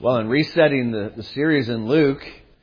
Well, in resetting the series in Luke,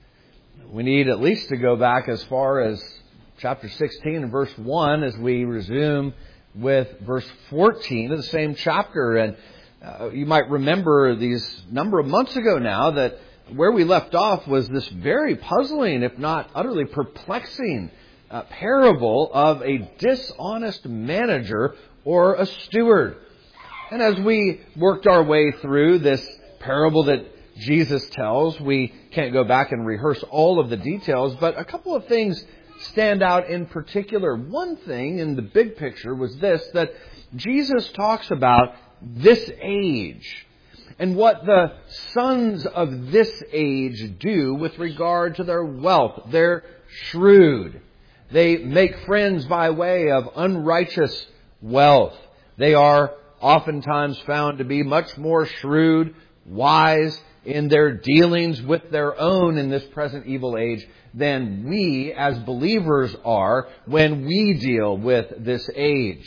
we need at least to go back as far as chapter 16 and verse 1 as we resume with verse 14 of the same chapter. And you might remember these number of months ago now that where we left off was this very puzzling, if not utterly perplexing, parable of a dishonest manager or a steward. And as we worked our way through this parable that Jesus tells, we can't go back and rehearse all of the details, but a couple of things stand out in particular. One thing in the big picture was this, that Jesus talks about this age and what the sons of this age do with regard to their wealth. They're shrewd. They make friends by way of unrighteous wealth. They are oftentimes found to be much more shrewd, wise in their dealings with their own in this present evil age than we as believers are when we deal with this age.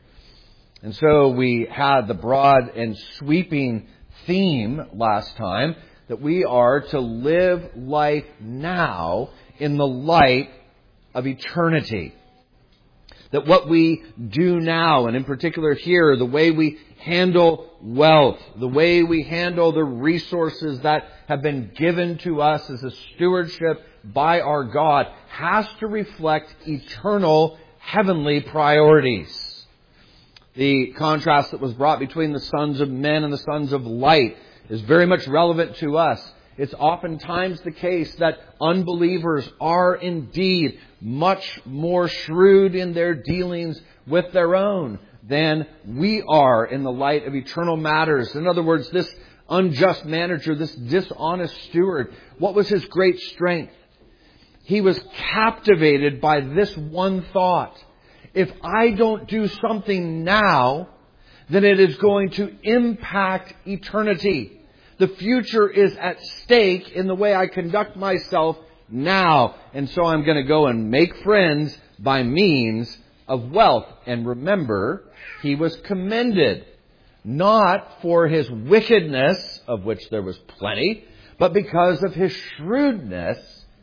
And so we had the broad and sweeping theme last time that we are to live life now in the light of eternity. That what we do now, and in particular here, the way we handle wealth, the way we handle the resources that have been given to us as a stewardship by our God, has to reflect eternal heavenly priorities. The contrast that was brought between the sons of men and the sons of light is very much relevant to us. It's oftentimes the case that unbelievers are indeed much more shrewd in their dealings with their own than we are in the light of eternal matters. In other words, this unjust manager, this dishonest steward, what was his great strength? He was captivated by this one thought. If I don't do something now, then it is going to impact eternity. The future is at stake in the way I conduct myself now. And so I'm going to go and make friends by means of wealth. And remember, he was commended not for his wickedness, of which there was plenty, but because of his shrewdness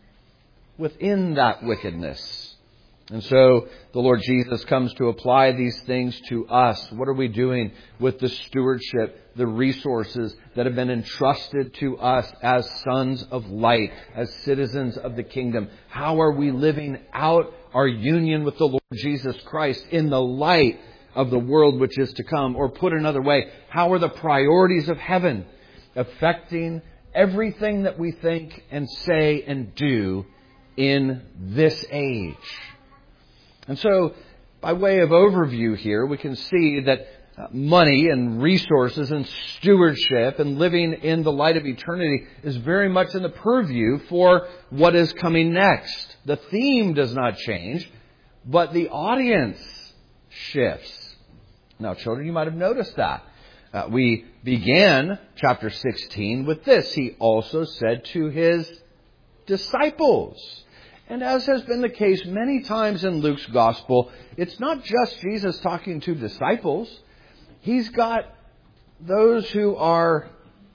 within that wickedness. And so the Lord Jesus comes to apply these things to us. What are we doing with the stewardship, the resources that have been entrusted to us as sons of light, as citizens of the kingdom? How are we living out our union with the Lord Jesus Christ in the light of the world which is to come? Or put another way, how are the priorities of heaven affecting everything that we think and say and do in this age? And so, by way of overview here, we can see that money and resources and stewardship and living in the light of eternity is very much in the purview for what is coming next. The theme does not change, but the audience shifts. Now, children, you might have noticed that. We began chapter 16 with this. He also said to his disciples. And as has been the case many times in Luke's gospel, it's not just Jesus talking to disciples. He's got those who are,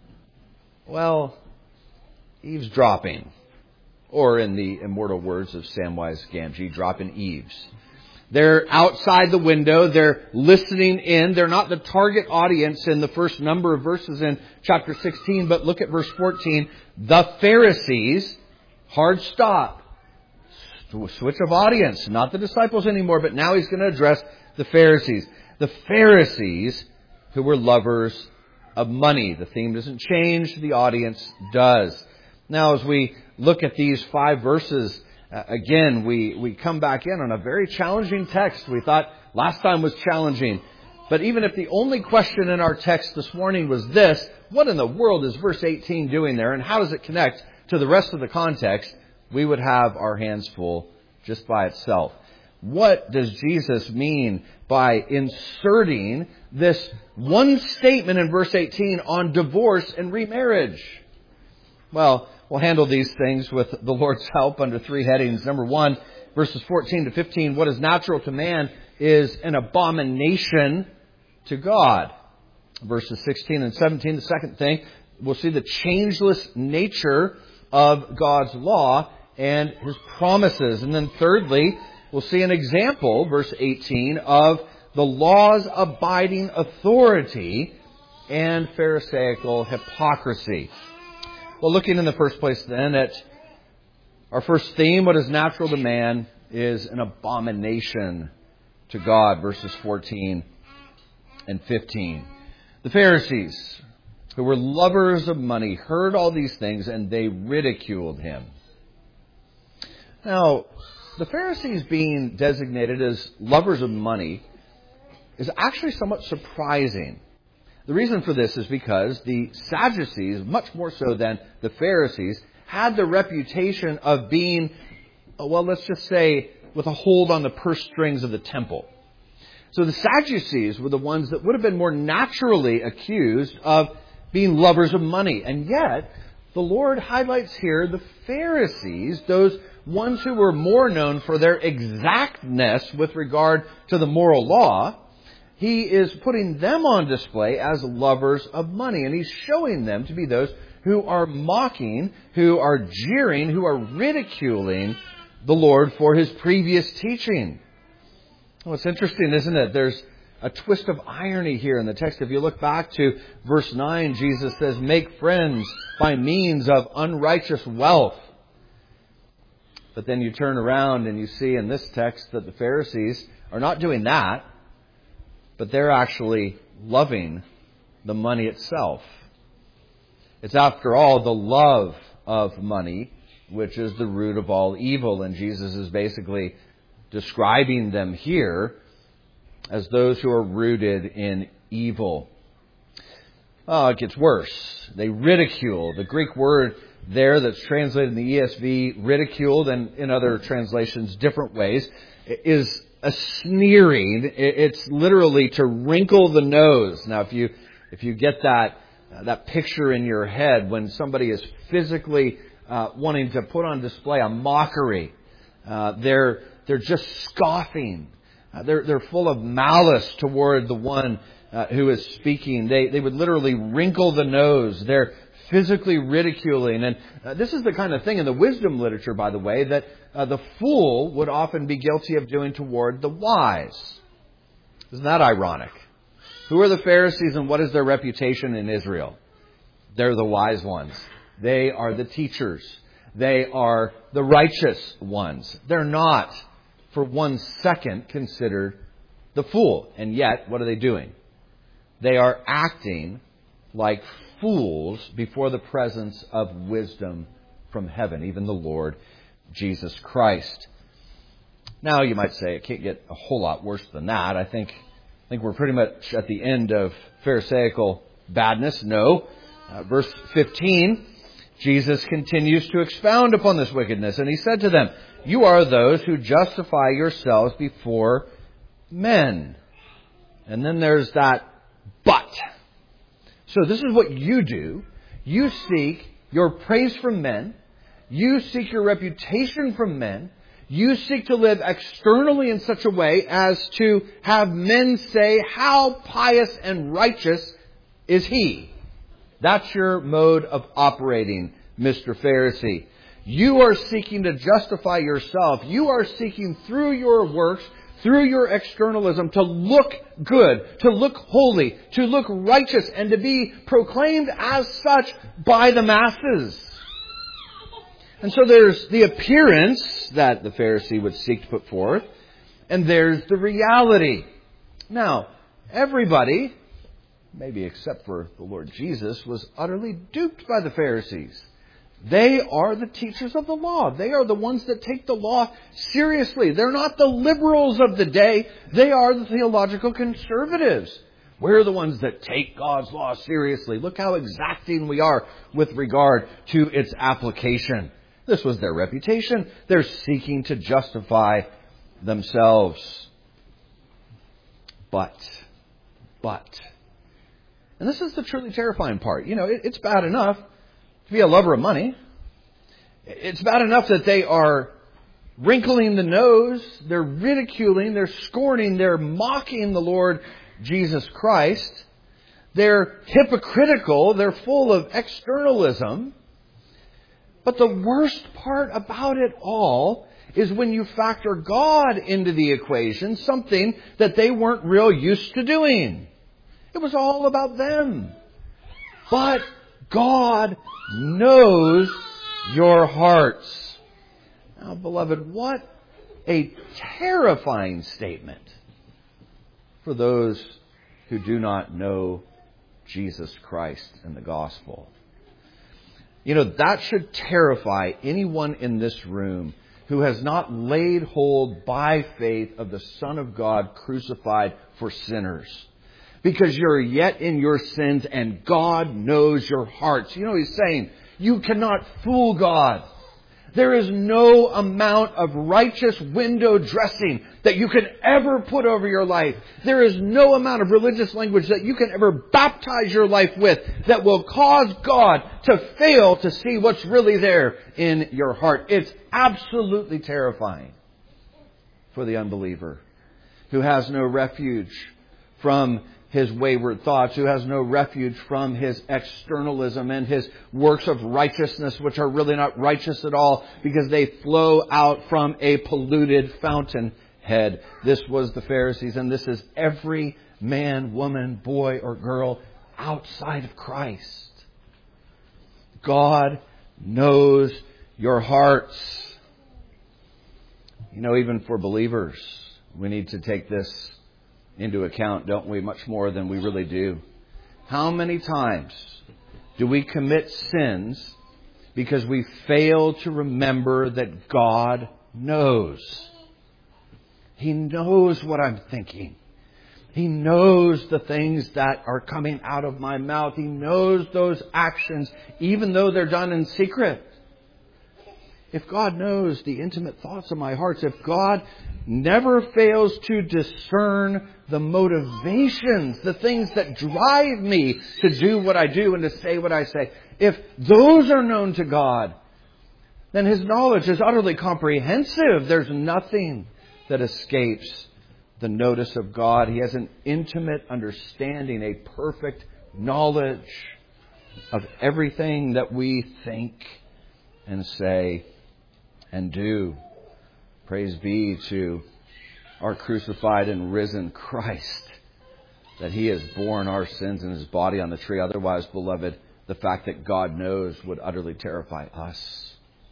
eavesdropping. Or in the immortal words of Samwise Gamgee, dropping eaves. They're outside the window. They're listening in. They're not the target audience in the first number of verses in chapter 16. But look at verse 14. The Pharisees, hard stop. Switch of audience, not the disciples anymore, but now he's going to address the Pharisees. The Pharisees who were lovers of money. The theme doesn't change, the audience does. Now as we look at these 5 verses, again, we come back in on a very challenging text. We thought last time was challenging. But even if the only question in our text this morning was this, what in the world is verse 18 doing there, and how does it connect to the rest of the context? We would have our hands full just by itself. What does Jesus mean by inserting this one statement in verse 18 on divorce and remarriage? Well, we'll handle these things with the Lord's help under 3 headings. Number 1, verses 14 to 15, what is natural to man is an abomination to God. Verses 16 and 17, the second thing, we'll see the changeless nature of God's law and His promises. And then thirdly, we'll see an example, verse 18, of the law's abiding authority and Pharisaical hypocrisy. Well, looking in the first place then at our first theme, what is natural to man is an abomination to God, verses 14 and 15. The Pharisees, who were lovers of money, heard all these things and they ridiculed Him. Now, the Pharisees being designated as lovers of money is actually somewhat surprising. The reason for this is because the Sadducees, much more so than the Pharisees, had the reputation of being, well, let's just say, with a hold on the purse strings of the temple. So the Sadducees were the ones that would have been more naturally accused of being lovers of money. And yet, the Lord highlights here the Pharisees, those ones who were more known for their exactness with regard to the moral law. He is putting them on display as lovers of money. And He's showing them to be those who are mocking, who are jeering, who are ridiculing the Lord for His previous teaching. Well, it's interesting, isn't it? There's a twist of irony here in the text. If you look back to verse 9, Jesus says, "Make friends by means of unrighteous wealth." But then you turn around and you see in this text that the Pharisees are not doing that, but they're actually loving the money itself. It's, after all, the love of money which is the root of all evil. And Jesus is basically describing them here as those who are rooted in evil. Oh, it gets worse. They ridicule. The Greek word there that's translated in the ESV, ridiculed, and in other translations, different ways, is a sneering. It's literally to wrinkle the nose. Now, if you get that picture in your head when somebody is physically wanting to put on display a mockery, they're just scoffing. They're full of malice toward the one who is speaking. They would literally wrinkle the nose. They're physically ridiculing. And this is the kind of thing in the wisdom literature, by the way, that the fool would often be guilty of doing toward the wise. Isn't that ironic? Who are the Pharisees and what is their reputation in Israel? They're the wise ones. They are the teachers. They are the righteous ones. They're not, for 1 second, considered the fool. And yet, what are they doing? They are acting like fools before the presence of wisdom from heaven, even the Lord Jesus Christ. Now, you might say, it can't get a whole lot worse than that. I think we're pretty much at the end of Pharisaical badness. No. Verse 15, Jesus continues to expound upon this wickedness. And He said to them, "You are those who justify yourselves before men." And then there's that but. So this is what you do. You seek your praise from men. You seek your reputation from men. You seek to live externally in such a way as to have men say, "How pious and righteous is he?" That's your mode of operating, Mr. Pharisee. You are seeking to justify yourself. You are seeking through your works, through your externalism, to look good, to look holy, to look righteous, and to be proclaimed as such by the masses. And so there's the appearance that the Pharisee would seek to put forth, and there's the reality. Now, everybody, maybe except for the Lord Jesus, was utterly duped by the Pharisees. They are the teachers of the law. They are the ones that take the law seriously. They're not the liberals of the day. They are the theological conservatives. We're the ones that take God's law seriously. Look how exacting we are with regard to its application. This was their reputation. They're seeking to justify themselves. But. And this is the truly terrifying part. You know, it's bad enough to be a lover of money. It's bad enough that they are wrinkling the nose, they're ridiculing, they're scorning, they're mocking the Lord Jesus Christ. They're hypocritical. They're full of externalism. But the worst part about it all is when you factor God into the equation, something that they weren't real used to doing. It was all about them. But God knows your hearts. Now, beloved, what a terrifying statement for those who do not know Jesus Christ and the gospel. You know, that should terrify anyone in this room who has not laid hold by faith of the Son of God crucified for sinners. Because you're yet in your sins and God knows your hearts. You know, He's saying, you cannot fool God. There is no amount of righteous window dressing that you can ever put over your life. There is no amount of religious language that you can ever baptize your life with that will cause God to fail to see what's really there in your heart. It's absolutely terrifying for the unbeliever who has no refuge from his wayward thoughts, who has no refuge from his externalism and his works of righteousness, which are really not righteous at all because they flow out from a polluted fountainhead. This was the Pharisees, and this is every man, woman, boy, or girl outside of Christ. God knows your hearts. You know, even for believers, we need to take this into account, don't we? Much more than we really do. How many times do we commit sins because we fail to remember that God knows? He knows what I'm thinking. He knows the things that are coming out of my mouth. He knows those actions, even though they're done in secret. If God knows the intimate thoughts of my heart, if God never fails to discern the motivations, the things that drive me to do what I do and to say what I say, if those are known to God, then His knowledge is utterly comprehensive. There's nothing that escapes the notice of God. He has an intimate understanding, a perfect knowledge of everything that we think and say and do. Praise be to our crucified and risen Christ, that He has borne our sins in His body on the tree. Otherwise, beloved, the fact that God knows would utterly terrify us.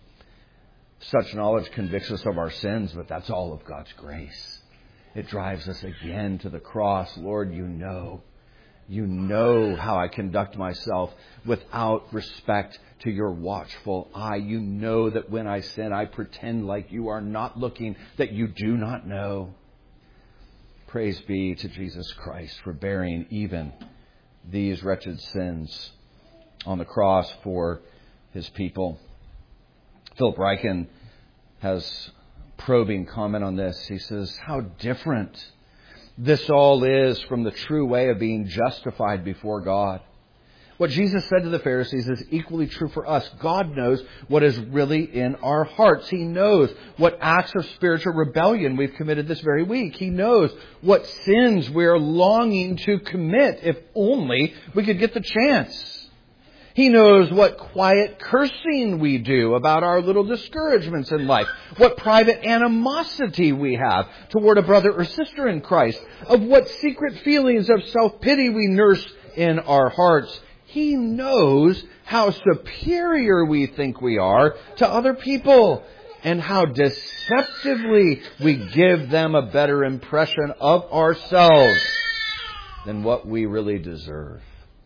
Such knowledge convicts us of our sins, but that's all of God's grace. It drives us again to the cross. Lord, you know. You know how I conduct myself without respect to your watchful eye. You know that when I sin, I pretend like you are not looking, that you do not know. Praise be to Jesus Christ for bearing even these wretched sins on the cross for His people. Philip Ryken has probing comment on this. He says, how different this all is from the true way of being justified before God. What Jesus said to the Pharisees is equally true for us. God knows what is really in our hearts. He knows what acts of spiritual rebellion we've committed this very week. He knows what sins we're longing to commit if only we could get the chance. He knows what quiet cursing we do about our little discouragements in life, what private animosity we have toward a brother or sister in Christ, of what secret feelings of self-pity we nurse in our hearts. He knows how superior we think we are to other people and how deceptively we give them a better impression of ourselves than what we really deserve.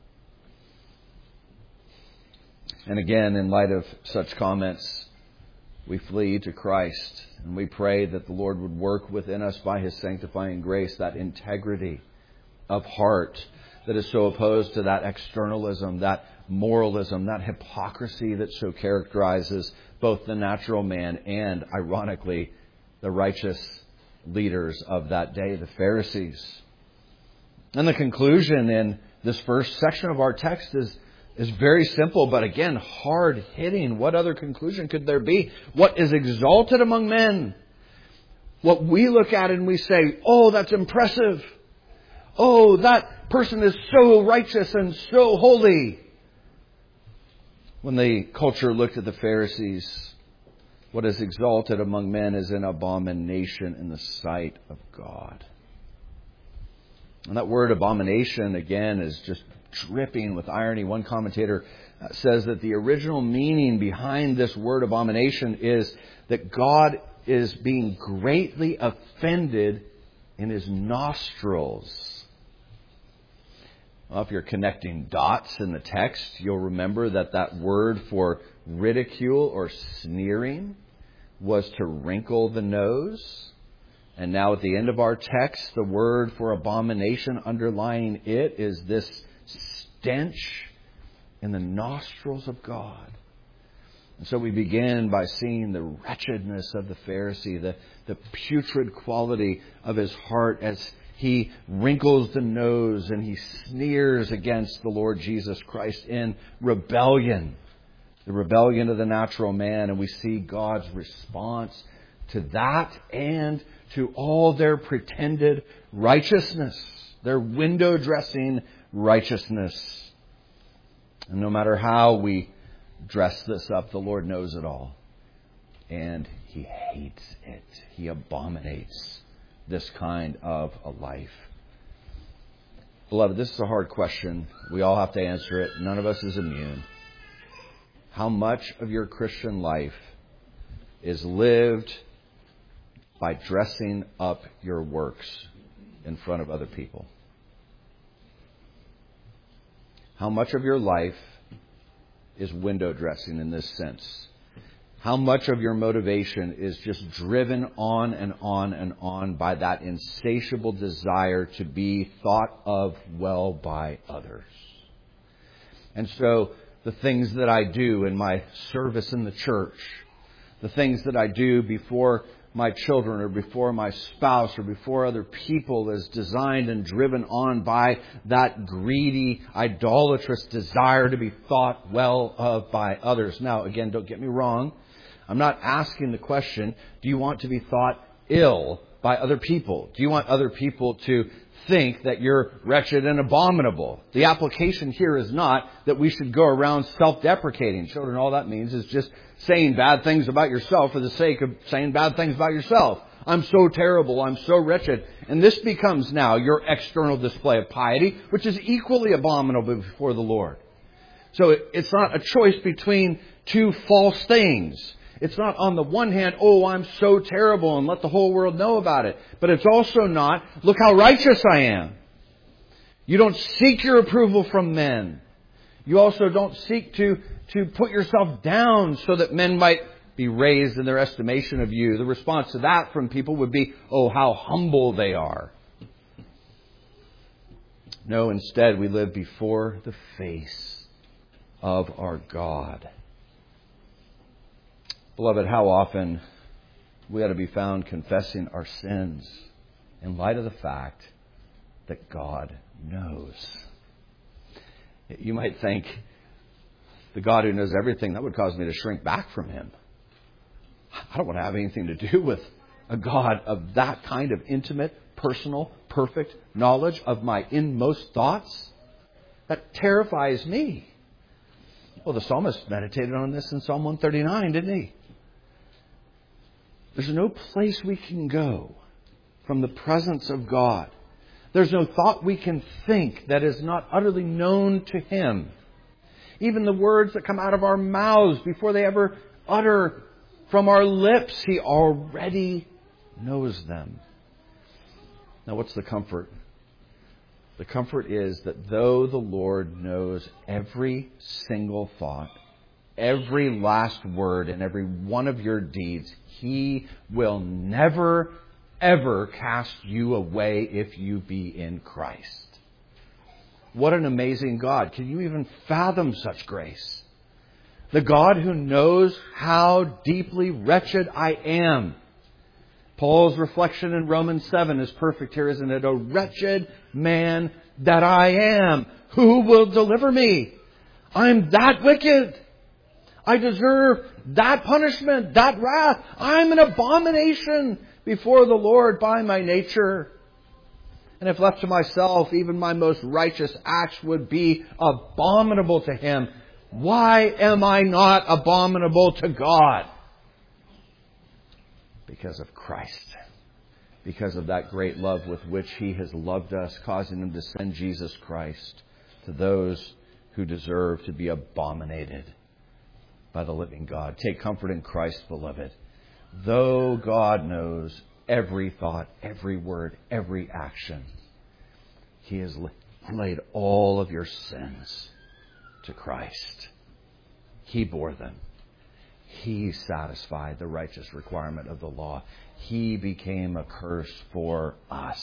And again, in light of such comments, we flee to Christ and we pray that the Lord would work within us by His sanctifying grace, that integrity of heart that is so opposed to that externalism, that moralism, that hypocrisy that so characterizes both the natural man and, ironically, the righteous leaders of that day, the Pharisees. And the conclusion in this first section of our text is very simple, but again, hard-hitting. What other conclusion could there be? What is exalted among men? What we look at and we say, oh, that's impressive. Oh, that person is so righteous and so holy. When the culture looked at the Pharisees, what is exalted among men is an abomination in the sight of God. And that word abomination, again, is just dripping with irony. One commentator says that the original meaning behind this word abomination is that God is being greatly offended in His nostrils. Well, if you're connecting dots in the text, you'll remember that that word for ridicule or sneering was to wrinkle the nose. And now at the end of our text, the word for abomination underlying it is this stench in the nostrils of God. And so we begin by seeing the wretchedness of the Pharisee, the putrid quality of his heart as he wrinkles the nose and he sneers against the Lord Jesus Christ in rebellion. The rebellion of the natural man. And we see God's response to that and to all their pretended righteousness. Their window dressing righteousness. And no matter how we dress this up, the Lord knows it all. And He hates it. He abominates this kind of a life. Beloved, this is a hard question. We all have to answer it. None of us is immune. How much of your Christian life is lived by dressing up your works in front of other people? How much of your life is window dressing in this sense? How much of your motivation is just driven on and on and on by that insatiable desire to be thought of well by others? And so the things that I do in my service in the church, the things that I do before my children or before my spouse or before other people is designed and driven on by that greedy, idolatrous desire to be thought well of by others. Now, again, don't get me wrong. I'm not asking the question, do you want to be thought ill by other people? Do you want other people to think that you're wretched and abominable? The application here is not that we should go around self-deprecating. Children, all that means is just saying bad things about yourself for the sake of saying bad things about yourself. I'm so terrible. I'm so wretched. And this becomes now your external display of piety, which is equally abominable before the Lord. So it's not a choice between two false things. It's not on the one hand, oh, I'm so terrible and let the whole world know about it. But it's also not, look how righteous I am. You don't seek your approval from men. You also don't seek to put yourself down so that men might be raised in their estimation of you. The response to that from people would be, oh, how humble they are. No, instead we live before the face of our God. Beloved, how often we ought to be found confessing our sins in light of the fact that God knows. You might think, the God who knows everything, that would cause me to shrink back from Him. I don't want to have anything to do with a God of that kind of intimate, personal, perfect knowledge of my inmost thoughts. That terrifies me. Well, the psalmist meditated on this in Psalm 139, didn't he? There's no place we can go from the presence of God. There's no thought we can think that is not utterly known to Him. Even the words that come out of our mouths before they ever utter from our lips, He already knows them. Now, what's the comfort? The comfort is that though the Lord knows every single thought, every last word, and every one of your deeds, He will never, ever cast you away if you be in Christ. What an amazing God. Can you even fathom such grace? The God who knows how deeply wretched I am. Paul's reflection in Romans 7 is perfect here, isn't it? A wretched man that I am. Who will deliver me? I'm that wicked. I deserve that punishment, that wrath. I'm an abomination before the Lord by my nature. And if left to myself, even my most righteous acts would be abominable to Him. Why am I not abominable to God? Because of Christ. Because of that great love with which He has loved us, causing Him to send Jesus Christ to those who deserve to be abominated by the living God. Take comfort in Christ, beloved. Though God knows every thought, every word, every action, He has laid all of your sins to Christ. He bore them. He satisfied the righteous requirement of the law. He became a curse for us.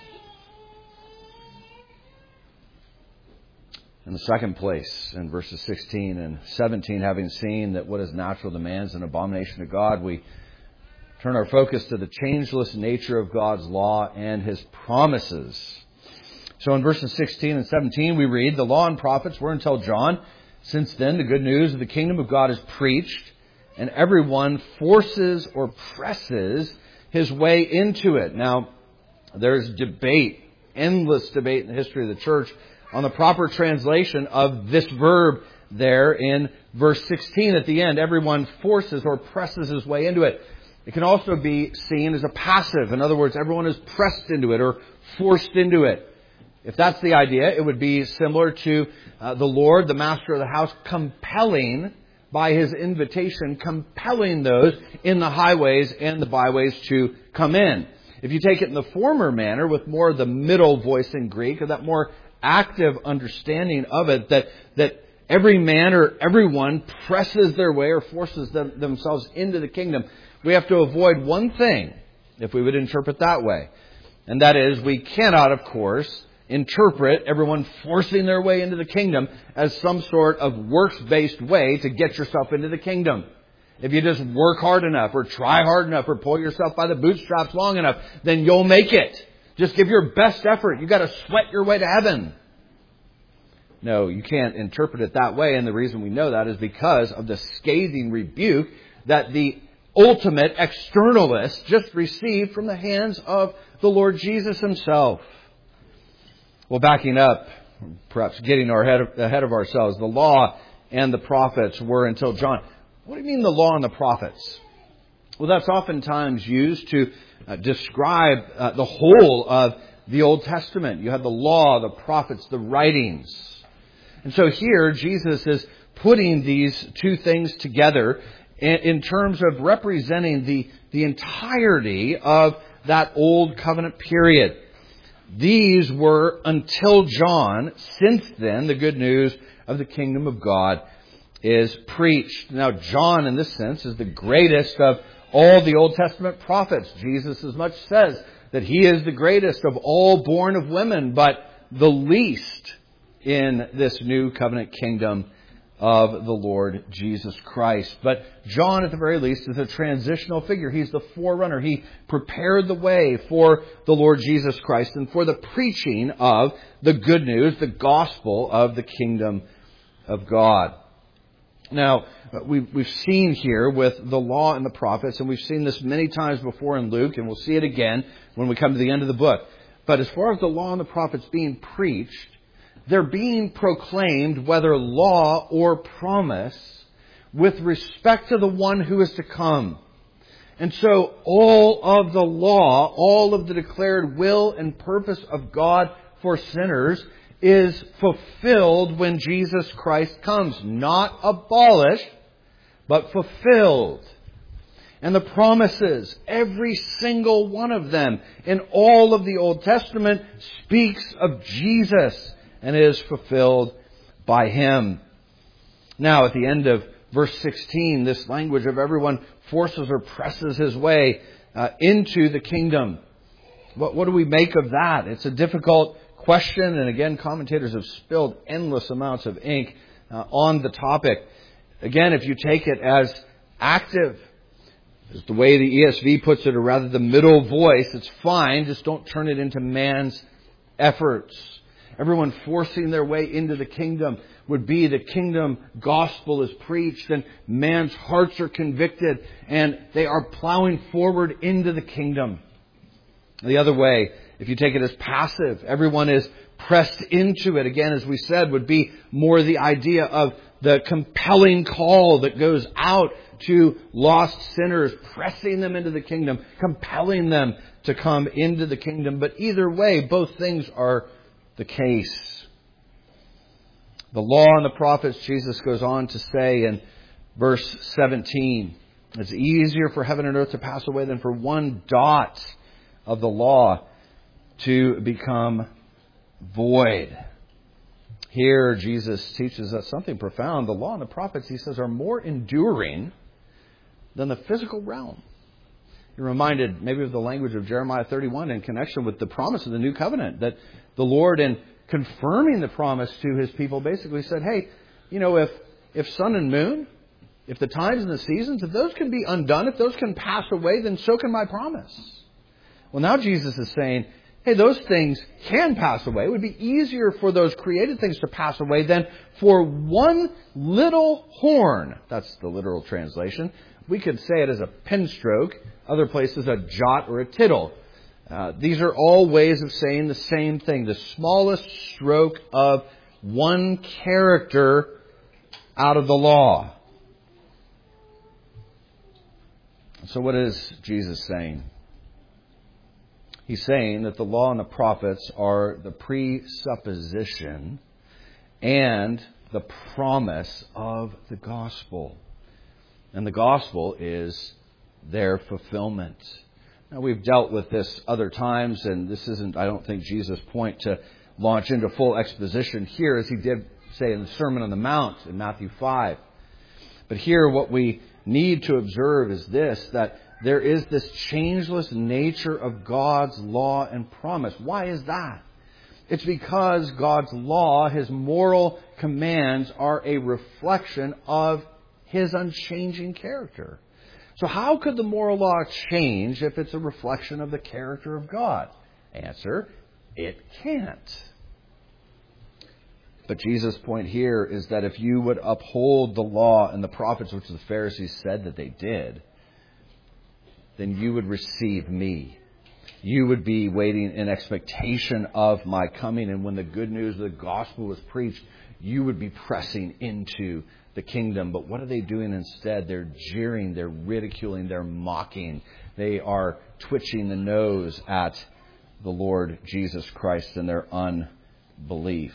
In the second place, in verses 16 and 17, having seen that what is natural demands an abomination to God, we turn our focus to the changeless nature of God's law and His promises. So in verses 16 and 17 we read, the law and prophets were until John. Since then the good news of the kingdom of God is preached, and everyone forces or presses his way into it. Now, there's debate, endless debate in the history of the church on the proper translation of this verb there in verse 16 at the end. Everyone forces or presses his way into it. It can also be seen as a passive. In other words, everyone is pressed into it or forced into it. If that's the idea, it would be similar to the Lord, the master of the house, compelling by His invitation, compelling those in the highways and the byways to come in. If you take it in the former manner, with more of the middle voice in Greek, or that more active understanding of it, that every man or everyone presses their way or forces themselves into the kingdom, we have to avoid one thing if we would interpret that way. And that is, we cannot, of course, interpret everyone forcing their way into the kingdom as some sort of works-based way to get yourself into the kingdom. If you just work hard enough or try hard enough or pull yourself by the bootstraps long enough, then you'll make it. Just give your best effort. You've got to sweat your way to heaven. No, you can't interpret it that way. And the reason we know that is because of the scathing rebuke that the ultimate externalist just received from the hands of the Lord Jesus Himself. Well, backing up, perhaps getting ahead of ourselves, the law and the prophets were until John. What do you mean the law and the prophets? Well, that's oftentimes used to describe the whole of the Old Testament. You have the law, the prophets, the writings. And so here, Jesus is putting these two things together in terms of representing the entirety of that Old Covenant period. These were until John. Since then, the good news of the kingdom of God is preached. Now, John, in this sense, is the greatest of all the Old Testament prophets. Jesus as much says that he is the greatest of all born of women, but the least in this new covenant kingdom of the Lord Jesus Christ. But John, at the very least, is a transitional figure. He's the forerunner. He prepared the way for the Lord Jesus Christ and for the preaching of the good news, the gospel of the kingdom of God. Now, we've seen here with the law and the prophets, and we've seen this many times before in Luke, and we'll see it again when we come to the end of the book. But as far as the law and the prophets being preached, they're being proclaimed, whether law or promise, with respect to the one who is to come. And so all of the law, all of the declared will and purpose of God for sinners is fulfilled when Jesus Christ comes. Not abolished, but fulfilled. And the promises, every single one of them in all of the Old Testament speaks of Jesus and is fulfilled by Him. Now, at the end of verse 16, this language of everyone forces or presses his way into the kingdom. What do we make of that? It's a difficult question, and again, commentators have spilled endless amounts of ink on the topic. Again, if you take it as active, as the way the ESV puts it, or rather the middle voice, it's fine, just don't turn it into man's efforts. Everyone forcing their way into the kingdom would be the kingdom gospel is preached and man's hearts are convicted and they are plowing forward into the kingdom. The other way if you take it as passive, everyone is pressed into it. Again, as we said, would be more the idea of the compelling call that goes out to lost sinners, pressing them into the kingdom, compelling them to come into the kingdom. But either way, both things are the case. The law and the prophets, Jesus goes on to say in verse 17, it's easier for heaven and earth to pass away than for one dot of the law to become void. Here, Jesus teaches us something profound. The law and the prophets, he says, are more enduring than the physical realm. You're reminded maybe of the language of Jeremiah 31 in connection with the promise of the new covenant, that the Lord, in confirming the promise to his people, basically said, hey, if sun and moon, if the times and the seasons, if those can be undone, if those can pass away, then so can my promise. Well, now Jesus is saying, hey, those things can pass away. It would be easier for those created things to pass away than for one little horn. That's the literal translation. We could say it as a pen stroke. Other places, a jot or a tittle. These are all ways of saying the same thing. The smallest stroke of one character out of the law. So what is Jesus saying? He's saying that the law and the prophets are the presupposition and the promise of the gospel. And the gospel is their fulfillment. Now, we've dealt with this other times, and this isn't, I don't think, Jesus' point to launch into full exposition here, as he did say in the Sermon on the Mount in Matthew 5. But here what we need to observe is this, that there is this changeless nature of God's law and promise. Why is that? It's because God's law, his moral commands, are a reflection of his unchanging character. So how could the moral law change if it's a reflection of the character of God? Answer, it can't. But Jesus' point here is that if you would uphold the law and the prophets, which the Pharisees said that they did, then you would receive me. You would be waiting in expectation of my coming. And when the good news of the gospel was preached, you would be pressing into the kingdom. But what are they doing instead? They're jeering, they're ridiculing, they're mocking. They are twitching the nose at the Lord Jesus Christ in their unbelief.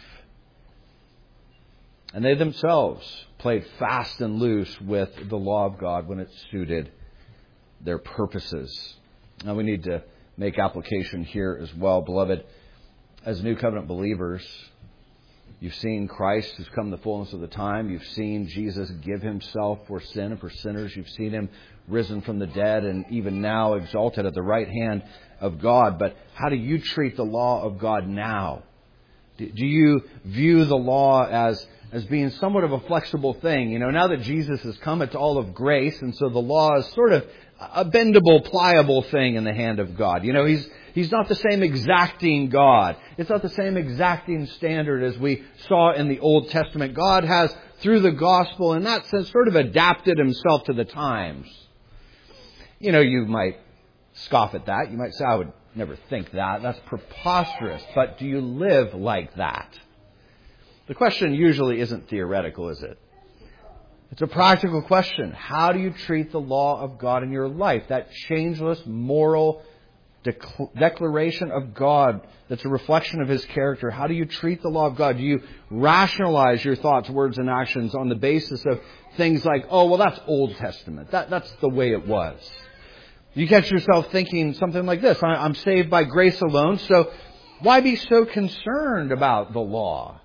And they themselves played fast and loose with the law of God when it suited their purposes. Now we need to make application here as well, beloved. As New Covenant believers, you've seen Christ who's come in the fullness of the time. You've seen Jesus give himself for sin and for sinners. You've seen him risen from the dead and even now exalted at the right hand of God. But how do you treat the law of God now? Do you view the law as being somewhat of a flexible thing? Now that Jesus has come, it's all of grace. And so the law is sort of a bendable, pliable thing in the hand of God. He's not the same exacting God. It's not the same exacting standard as we saw in the Old Testament. God has, through the gospel, in that sense, sort of adapted himself to the times. You might scoff at that. You might say, I would never think that. That's preposterous. But do you live like that? The question usually isn't theoretical, is it? It's a practical question. How do you treat the law of God in your life? That changeless moral declaration of God that's a reflection of his character. How do you treat the law of God? Do you rationalize your thoughts, words, and actions on the basis of things like, oh, well, that's Old Testament. That's the way it was. You catch yourself thinking something like this. I'm saved by grace alone, so why be so concerned about the law?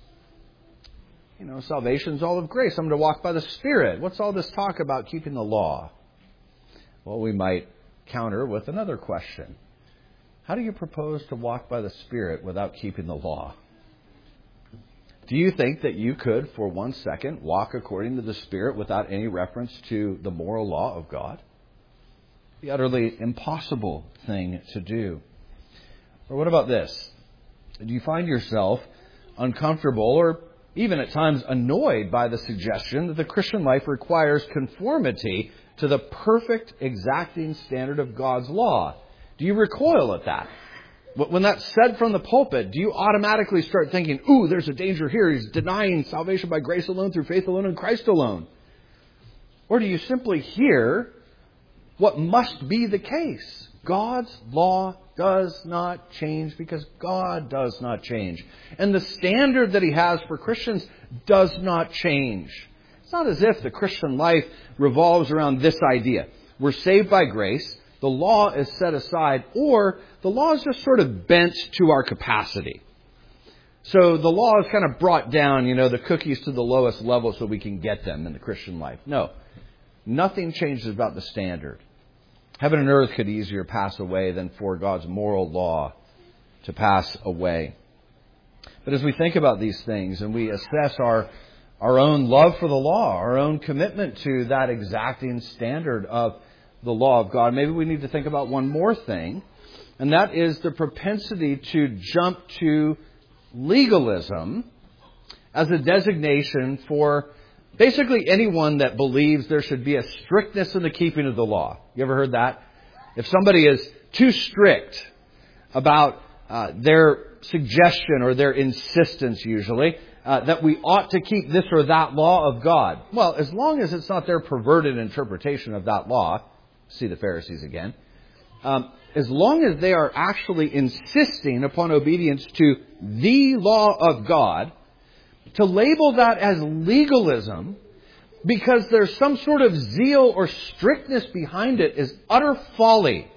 Salvation's all of grace. I'm going to walk by the Spirit. What's all this talk about keeping the law? Well, we might counter with another question. How do you propose to walk by the Spirit without keeping the law? Do you think that you could, for 1 second, walk according to the Spirit without any reference to the moral law of God? The utterly impossible thing to do. Or what about this? Do you find yourself uncomfortable or even at times annoyed by the suggestion that the Christian life requires conformity to the perfect, exacting standard of God's law? Do you recoil at that? When that's said from the pulpit, do you automatically start thinking, ooh, there's a danger here. He's denying salvation by grace alone, through faith alone, in Christ alone? Or do you simply hear what must be the case? God's law does not change because God does not change. And the standard that He has for Christians does not change. It's not as if the Christian life revolves around this idea. We're saved by grace. The law is set aside, or the law is just sort of bent to our capacity. So the law is kind of brought down, the cookies to the lowest level so we can get them in the Christian life. No, nothing changes about the standard. Heaven and earth could easier pass away than for God's moral law to pass away. But as we think about these things and we assess our own love for the law, our own commitment to that exacting standard of the law of God, maybe we need to think about one more thing, and that is the propensity to jump to legalism as a designation for basically anyone that believes there should be a strictness in the keeping of the law. You ever heard that? If somebody is too strict about their suggestion or their insistence usually that we ought to keep this or that law of God. Well, as long as it's not their perverted interpretation of that law, see the Pharisees again, as long as they are actually insisting upon obedience to the law of God, to label that as legalism because there's some sort of zeal or strictness behind it is utter folly.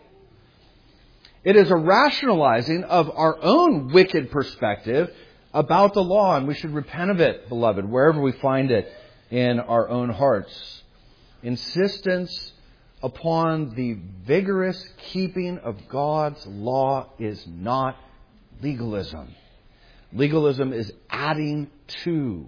It is a rationalizing of our own wicked perspective about the law, and we should repent of it, beloved, wherever we find it in our own hearts. Insistence upon the vigorous keeping of God's law is not legalism. Legalism is adding to,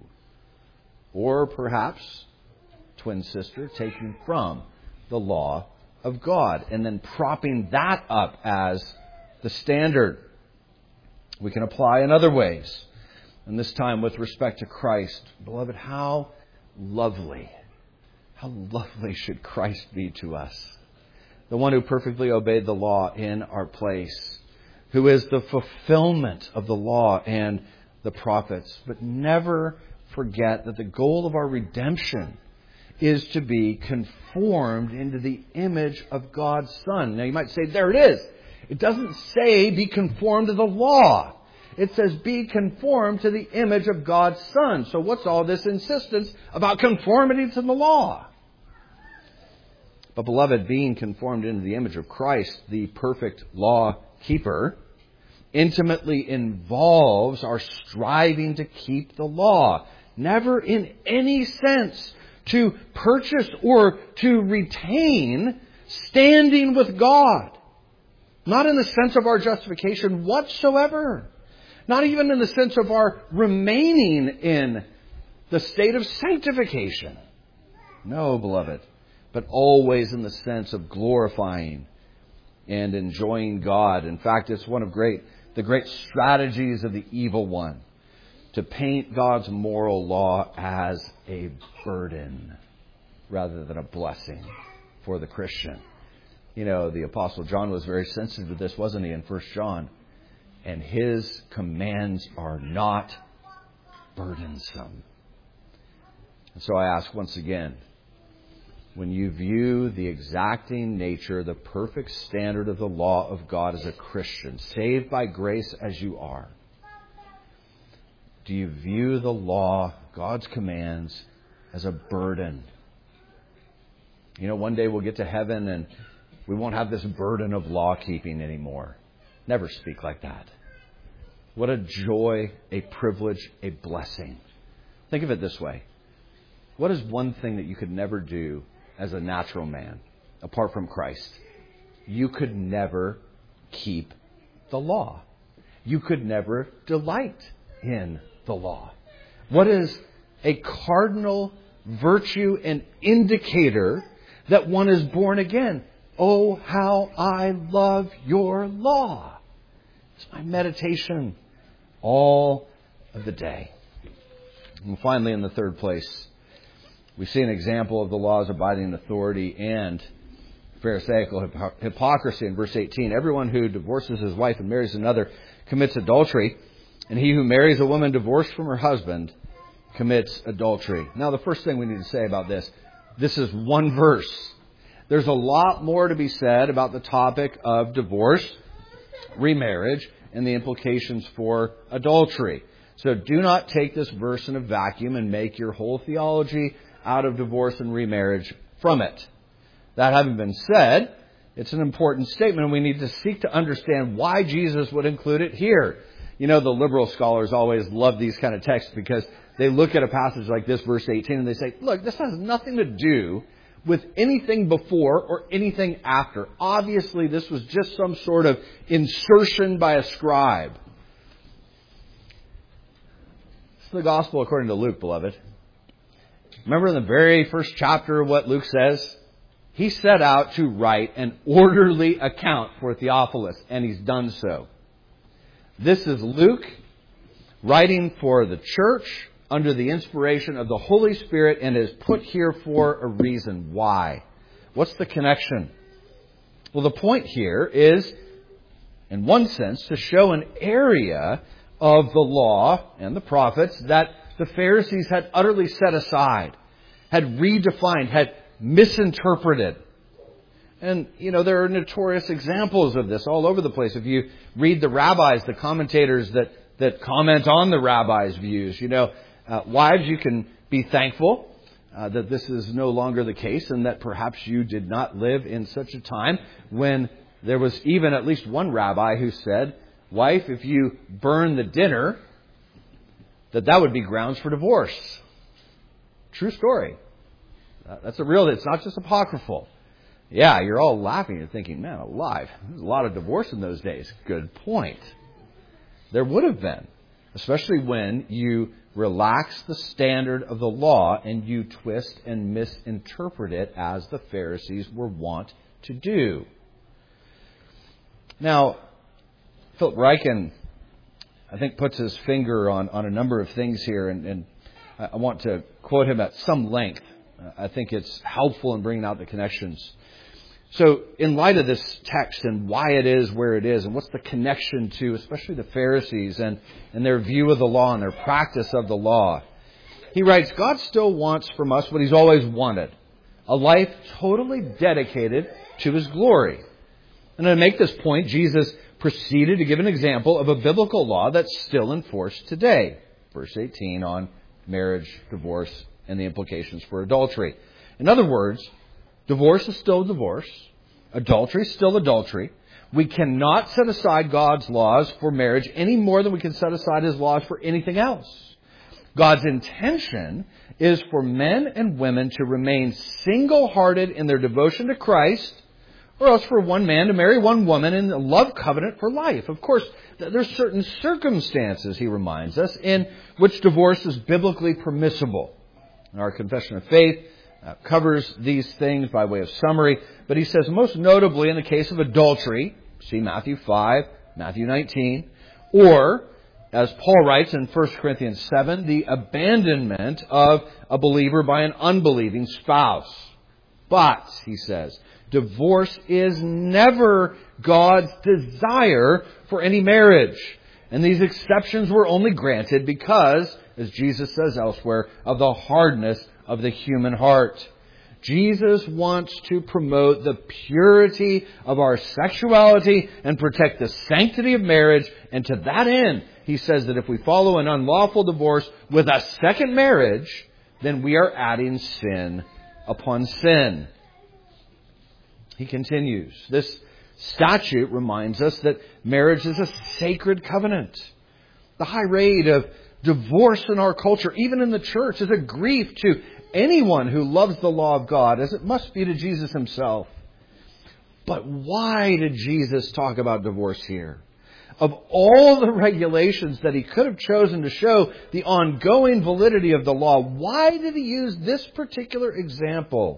or perhaps, twin sister, taking from the law of God and then propping that up as the standard. We can apply in other ways. And this time with respect to Christ. Beloved, how lovely should Christ be to us? The one who perfectly obeyed the law in our place, who is the fulfillment of the law and the prophets. But never forget that the goal of our redemption is to be conformed into the image of God's Son. Now you might say, there it is. It doesn't say be conformed to the law. It says be conformed to the image of God's Son. So what's all this insistence about conformity to the law? But beloved, being conformed into the image of Christ, the perfect law keeper, intimately involves our striving to keep the law. Never in any sense to purchase or to retain standing with God. Not in the sense of our justification whatsoever. Not even in the sense of our remaining in the state of sanctification. No, beloved. But always in the sense of glorifying and enjoying God. In fact, it's one of the great strategies of the evil one to paint God's moral law as a burden rather than a blessing for the Christian. The Apostle John was very sensitive to this, wasn't he, in 1 John? And his commands are not burdensome. And so I ask once again, when you view the exacting nature, the perfect standard of the law of God as a Christian, saved by grace as you are, do you view the law, God's commands, as a burden? One day we'll get to heaven and we won't have this burden of law keeping anymore. Never speak like that. What a joy, a privilege, a blessing. Think of it this way. What is one thing that you could never do as a natural man, apart from Christ? You could never keep the law. You could never delight in the law. What is a cardinal virtue and indicator that one is born again? Oh, how I love your law. It's my meditation all of the day. And finally, in the third place, we see an example of the law's abiding authority and Pharisaical hypocrisy in verse 18. Everyone who divorces his wife and marries another commits adultery, and he who marries a woman divorced from her husband commits adultery. Now, the first thing we need to say about this is one verse. There's a lot more to be said about the topic of divorce, remarriage, and the implications for adultery. So do not take this verse in a vacuum and make your whole theology out of divorce and remarriage from it. That having been said, it's an important statement, and we need to seek to understand why Jesus would include it here. You know, the liberal scholars always love these kind of texts because they look at a passage like this, verse 18, and they say, look, this has nothing to do with anything before or anything after. Obviously, this was just some sort of insertion by a scribe. It's the gospel according to Luke, beloved. Remember in the very first chapter of what Luke says? He set out to write an orderly account for Theophilus, and he's done so. This is Luke writing for the church under the inspiration of the Holy Spirit and is put here for a reason. Why? What's the connection? Well, the point here is, in one sense, to show an area of the law and the prophets that the Pharisees had utterly set aside, had redefined, had misinterpreted. And, you know, there are notorious examples of this all over the place. If you read the rabbis, the commentators that comment on the rabbis' views, you know, wives, you can be thankful that this is no longer the case and that perhaps you did not live in such a time when there was even at least one rabbi who said, wife, if you burn the dinner, that would be grounds for divorce. True story. That's it's not just apocryphal. Yeah, you're all laughing and thinking, man, alive. There's a lot of divorce in those days. Good point. There would have been, especially when you relax the standard of the law and you twist and misinterpret it as the Pharisees were wont to do. Now, Philip Ryken, I think, puts his finger on a number of things here, and I want to quote him at some length. I think it's helpful in bringing out the connections. So, in light of this text and why it is where it is, and what's the connection to, especially the Pharisees and their view of the law and their practice of the law, he writes, God still wants from us what He's always wanted, a life totally dedicated to His glory. And to make this point, Jesus proceeded to give an example of a biblical law that's still enforced today. Verse 18 on marriage, divorce, and the implications for adultery. In other words, divorce is still divorce. Adultery is still adultery. We cannot set aside God's laws for marriage any more than we can set aside His laws for anything else. God's intention is for men and women to remain single-hearted in their devotion to Christ, or else for one man to marry one woman in a love covenant for life. Of course, there's certain circumstances, he reminds us, in which divorce is biblically permissible. Our confession of faith covers these things by way of summary. But he says most notably in the case of adultery, see Matthew 5, Matthew 19, or, as Paul writes in 1 Corinthians 7, the abandonment of a believer by an unbelieving spouse. But, he says, divorce is never God's desire for any marriage. And these exceptions were only granted because, as Jesus says elsewhere, of the hardness of the human heart. Jesus wants to promote the purity of our sexuality and protect the sanctity of marriage. And to that end, he says that if we follow an unlawful divorce with a second marriage, then we are adding sin upon sin. He continues, this statute reminds us that marriage is a sacred covenant. The high rate of divorce in our culture, even in the church, is a grief to anyone who loves the law of God, as it must be to Jesus Himself. But why did Jesus talk about divorce here? Of all the regulations that He could have chosen to show the ongoing validity of the law, why did He use this particular example?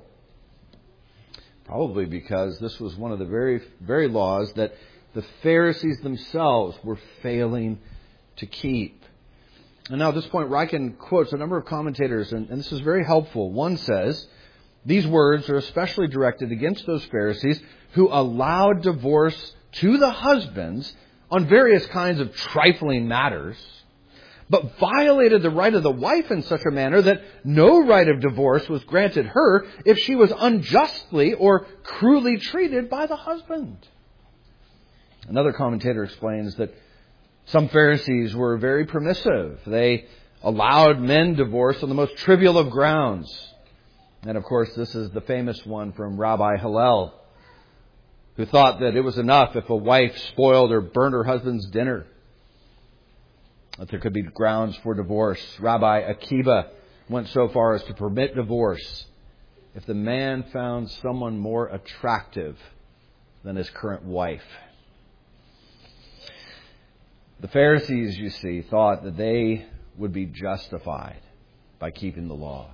Probably because this was one of the very, very laws that the Pharisees themselves were failing to keep. And now at this point, Ryken quotes a number of commentators, and this is very helpful. One says These words are especially directed against those Pharisees who allowed divorce to the husbands on various kinds of trifling matters, but violated the right of the wife in such a manner that no right of divorce was granted her if she was unjustly or cruelly treated by the husband. Another commentator explains that some Pharisees were very permissive. They allowed men divorce on the most trivial of grounds. And of course, this is the famous one from Rabbi Hillel, who thought that it was enough if a wife spoiled or burned her husband's dinner, that there could be grounds for divorce. Rabbi Akiba went so far as to permit divorce if the man found someone more attractive than his current wife. The Pharisees, you see, thought that they would be justified by keeping the law.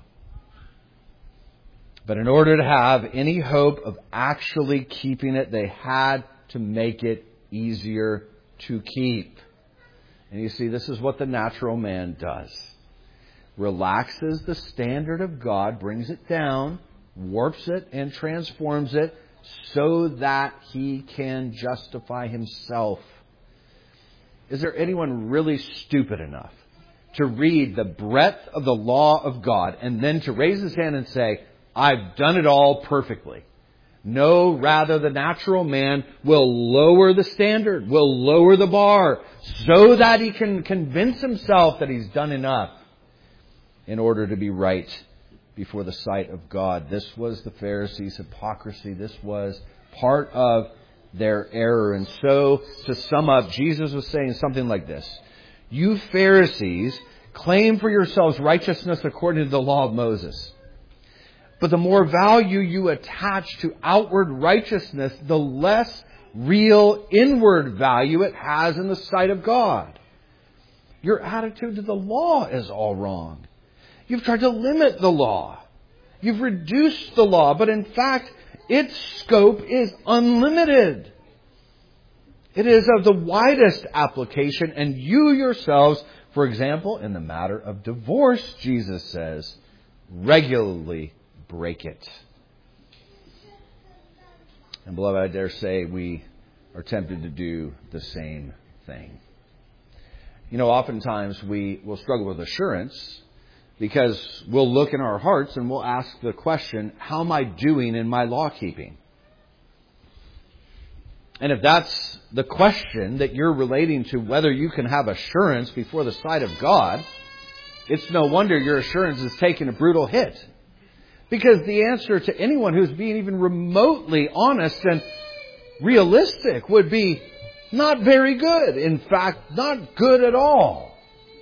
But in order to have any hope of actually keeping it, they had to make it easier to keep. And you see, this is what the natural man does. Relaxes the standard of God, brings it down, warps it, and transforms it so that he can justify himself. Is there anyone really stupid enough to read the breadth of the law of God and then to raise his hand and say, I've done it all perfectly? No, rather the natural man will lower the standard, will lower the bar, so that he can convince himself that he's done enough in order to be right before the sight of God. This was the Pharisees' hypocrisy. This was part of their error. And so, to sum up, Jesus was saying something like this. You Pharisees claim for yourselves righteousness according to the law of Moses. But the more value you attach to outward righteousness, the less real inward value it has in the sight of God. Your attitude to the law is all wrong. You've tried to limit the law. You've reduced the law, but in fact, its scope is unlimited. It is of the widest application, and you yourselves, for example, in the matter of divorce, Jesus says, regularly break it. And beloved, I dare say we are tempted to do the same thing. You know, oftentimes we will struggle with assurance because we'll look in our hearts and we'll ask the question, how am I doing in my law keeping? And if that's the question that you're relating to whether you can have assurance before the sight of God, it's no wonder your assurance is taking a brutal hit. Because the answer to anyone who's being even remotely honest and realistic would be not very good. In fact, not good at all.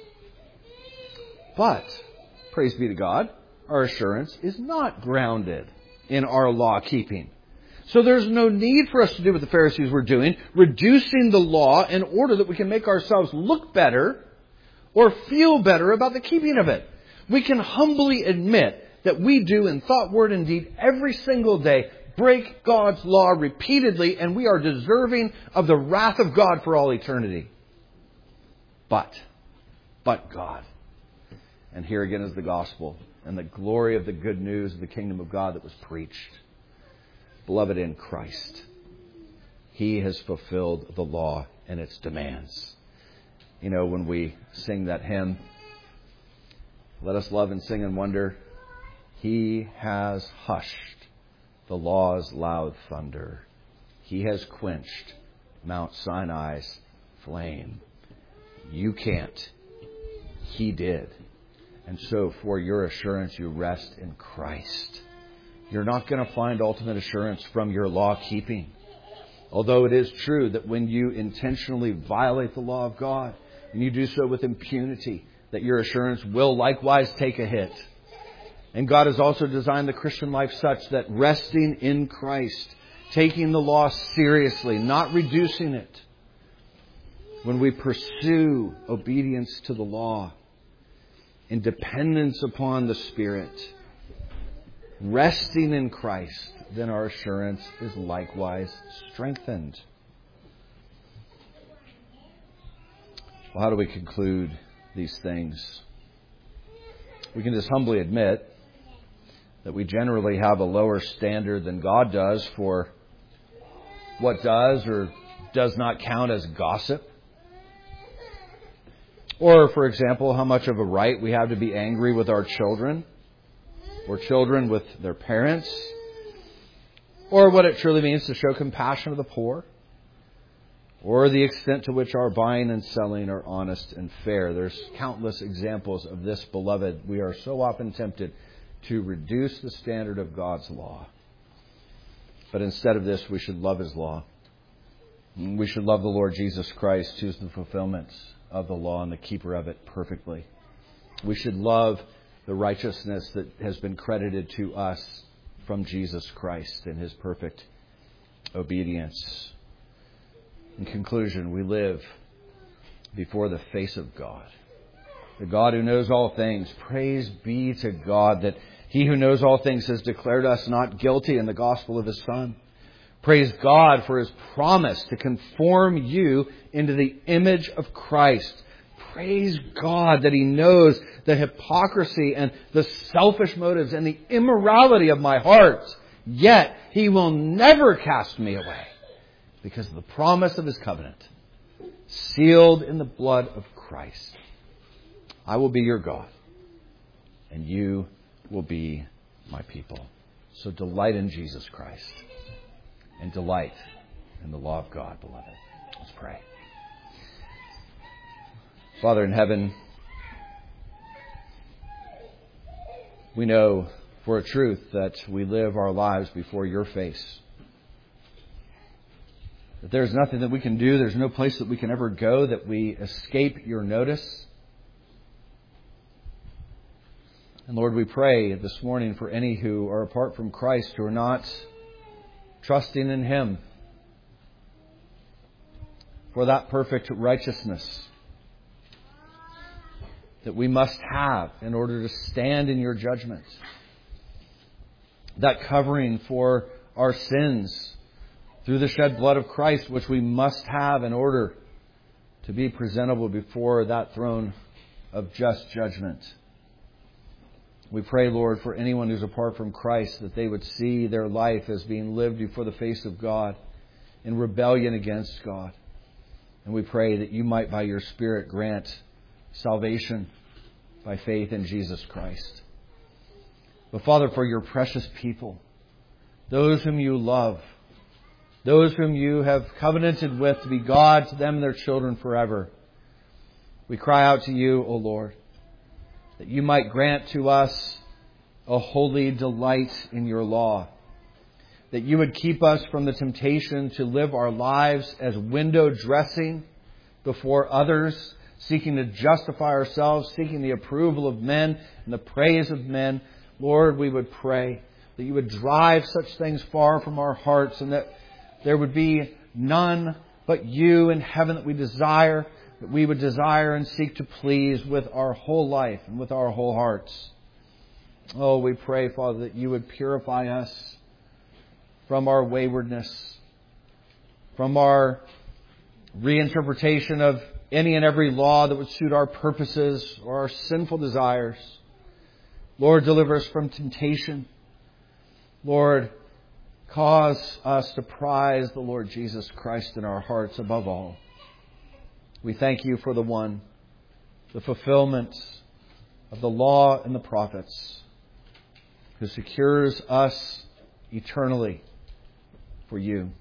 But, praise be to God, our assurance is not grounded in our law keeping. So there's no need for us to do what the Pharisees were doing, reducing the law in order that we can make ourselves look better or feel better about the keeping of it. We can humbly admit that we do in thought, word, and deed every single day break God's law repeatedly, and we are deserving of the wrath of God for all eternity. But God. And here again is the gospel and the glory of the good news of the kingdom of God that was preached. Beloved in Christ, He has fulfilled the law and its demands. You know, when we sing that hymn, let us love and sing and wonder, He has hushed the law's loud thunder. He has quenched Mount Sinai's flame. You can't. He did. And so for your assurance, you rest in Christ. You're not going to find ultimate assurance from your law keeping. Although it is true that when you intentionally violate the law of God, and you do so with impunity, that your assurance will likewise take a hit. And God has also designed the Christian life such that resting in Christ, taking the law seriously, not reducing it, when we pursue obedience to the law in dependence upon the Spirit, resting in Christ, then our assurance is likewise strengthened. Well, how do we conclude these things? We can just humbly admit that we generally have a lower standard than God does for what does or does not count as gossip. Or, for example, how much of a right we have to be angry with our children, or children with their parents, or what it truly means to show compassion to the poor, or the extent to which our buying and selling are honest and fair. There's countless examples of this, beloved. We are so often tempted to reduce the standard of God's law. But instead of this, we should love His law. We should love the Lord Jesus Christ, who is the fulfillment of the law and the keeper of it perfectly. We should love the righteousness that has been credited to us from Jesus Christ and His perfect obedience. In conclusion, we live before the face of God, the God who knows all things. Praise be to God that He who knows all things has declared us not guilty in the gospel of His Son. Praise God for His promise to conform you into the image of Christ. Praise God that He knows the hypocrisy and the selfish motives and the immorality of my heart. Yet He will never cast me away because of the promise of His covenant, sealed in the blood of Christ. I will be your God, and you will be my people. So delight in Jesus Christ. And delight in the law of God, beloved. Let's pray. Father in heaven, we know for a truth that we live our lives before your face. That there's nothing that we can do, there's no place that we can ever go that we escape your notice. And Lord, we pray this morning for any who are apart from Christ, who are not trusting in Him for that perfect righteousness that we must have in order to stand in your judgment. That covering for our sins through the shed blood of Christ, which we must have in order to be presentable before that throne of just judgment. We pray, Lord, for anyone who's apart from Christ, that they would see their life as being lived before the face of God in rebellion against God. And we pray that you might, by your Spirit, grant salvation by faith in Jesus Christ. But Father, for your precious people, those whom you love, those whom you have covenanted with to be God to them and their children forever, we cry out to you, O Lord, that you might grant to us a holy delight in your law. That you would keep us from the temptation to live our lives as window dressing before others, seeking to justify ourselves, seeking the approval of men and the praise of men. Lord, we would pray that you would drive such things far from our hearts, and that there would be none but you in heaven that we desire, that we would desire and seek to please with our whole life and with our whole hearts. Oh, we pray, Father, that you would purify us from our waywardness, from our reinterpretation of any and every law that would suit our purposes or our sinful desires. Lord, deliver us from temptation. Lord, cause us to prize the Lord Jesus Christ in our hearts above all. We thank you for the one, the fulfillment of the law and the prophets, who secures us eternally for you.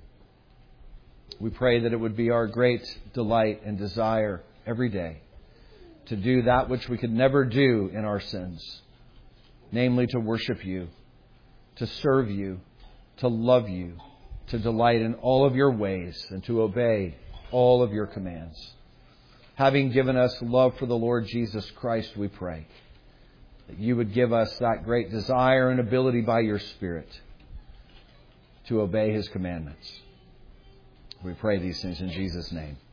We pray that it would be our great delight and desire every day to do that which we could never do in our sins, namely to worship you, to serve you, to love you, to delight in all of your ways, and to obey all of your commands. Having given us love for the Lord Jesus Christ, we pray that you would give us that great desire and ability by your Spirit to obey His commandments. We pray these things in Jesus' name.